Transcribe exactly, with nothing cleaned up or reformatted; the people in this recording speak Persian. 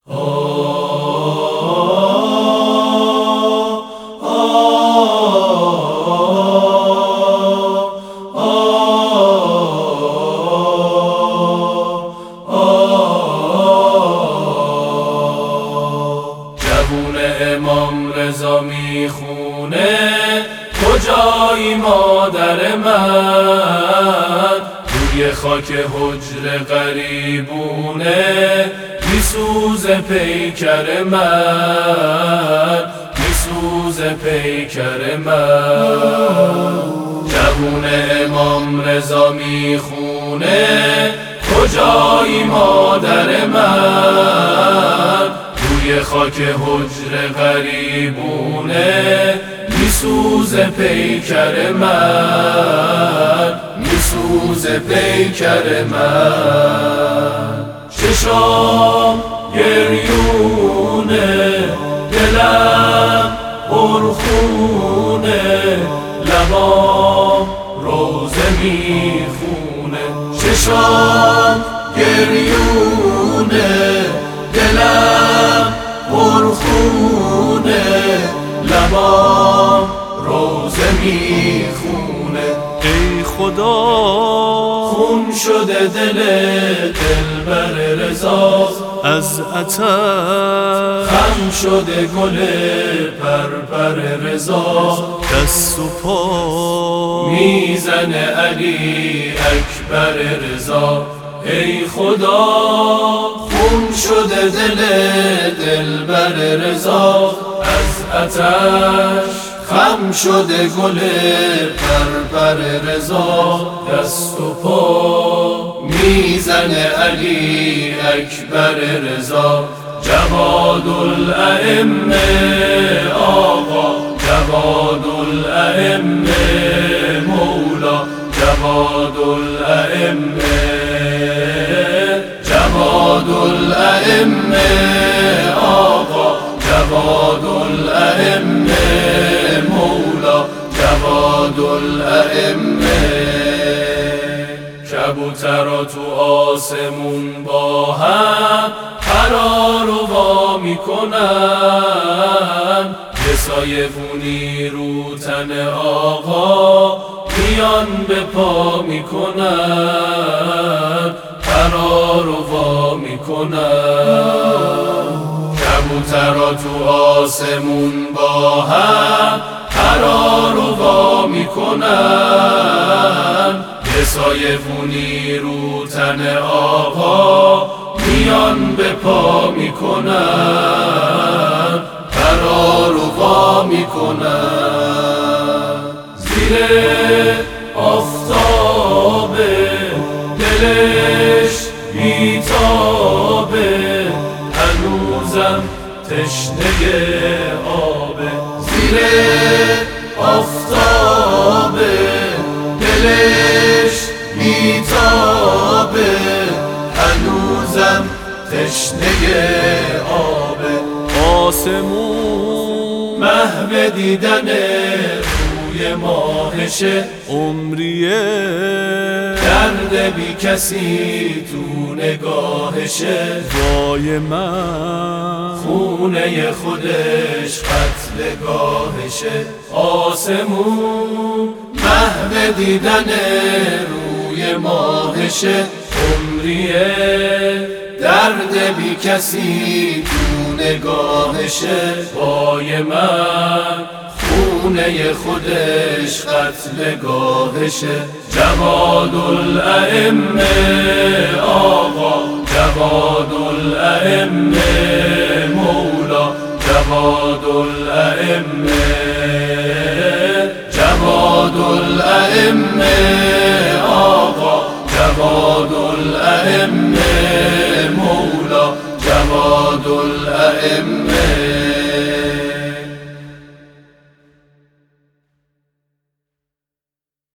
جوون امام رضا میخونه کجایی مادر من، روی خاک حجر غریبونه میسوزه پیکر من، میسوزه پیکر من. جوون امام رضا میخونه کجایی مادر من، روی خاک حجر غریبونه میسوزه پیکر من، میسوزه پیکر من. چشام گریونه دلم پرخونه، لبام روزه میخونه. چشام گریونه دلم پرخونه، لبام روزه میخونه. ای خدا خون شده دل دلبر رضا، از عطر خم شده گل پرپر رضا. دست و پا میزنه علی اکبر رضا. ای خدا خون شده دل دلبر رضا، از آتش خم شده گل پرپر رضا. دست و پا میزنه علی اکبر رضا. جواد الائمه آقا، جواد الائمه مولا، جواد الائمه، جواد الائمه آقا، جواد الائمه مولا، جواد الائمه. کبوترا تو آسمون با هم قرار و وا میکنن، یه سایه فونی رو تن آقا میان به پا میکنن، قرار و وا میکنن. کبوترا تو آسمون با هم قرار و وا میکنن، یه سایه فونی رو تن آقا میان به پا میکنن، قرار و وا میکنن. زیر آفتاب دلش بیتابه، هنوزم تشنه آبه. زیر آفتاب دلش بیتابه، هنوزم تشنه آبه. آسمون محو دیدن روی ماهشه، عمریه درد بی کسی تو نگاهشه. وای من خونه خودش قتلگاهشه. آسمون محو دیدن روی ماهشه، عمریه درد بی کسی تو نگاهشه. وای من خونه خودش قتلگاهشه. جواد الائمه آقا، جواد الائمه مولا، جواد الائمه، جواد الائمه آقا، جواد الائمه مولا، جواد الائمه.